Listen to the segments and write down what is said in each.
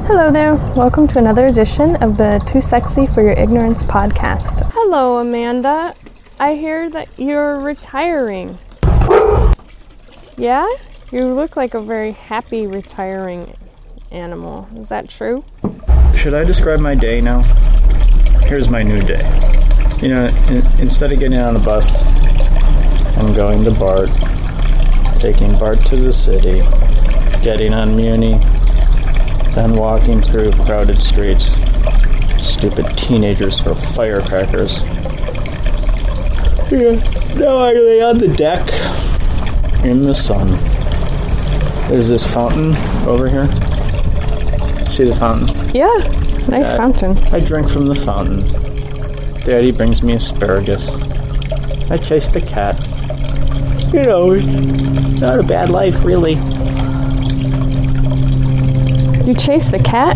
Hello there. Welcome to another edition of the Too Sexy for Your Ignorance podcast. Hello, Amanda. I hear that you're retiring. Yeah? You look like a very happy retiring animal. Is that true? Should I describe my day now? Here's my new day. You know, instead of getting on a bus, I'm going to BART, taking BART to the city, getting on Muni, then walking through crowded streets. Stupid teenagers throw firecrackers. Yeah, now I lay on the deck in the sun. There's this fountain over here. See the fountain? Yeah, nice fountain. I drink from the fountain. Daddy brings me asparagus. I chase the cat. You know, it's not a bad life, really. You chase the cat?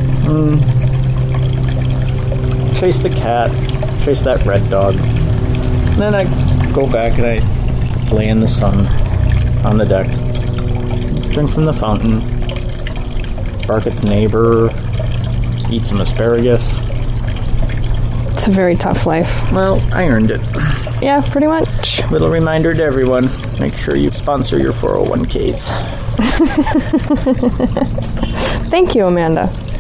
Chase the cat. Chase that red dog. And then I go back and I lay in the sun on the deck. Drink from the fountain. Bark at the neighbor. Eat some asparagus. It's a very tough life. Well, I earned it. Yeah, pretty much. Little reminder to everyone. Make sure you sponsor your 401ks. Thank you, Amanda.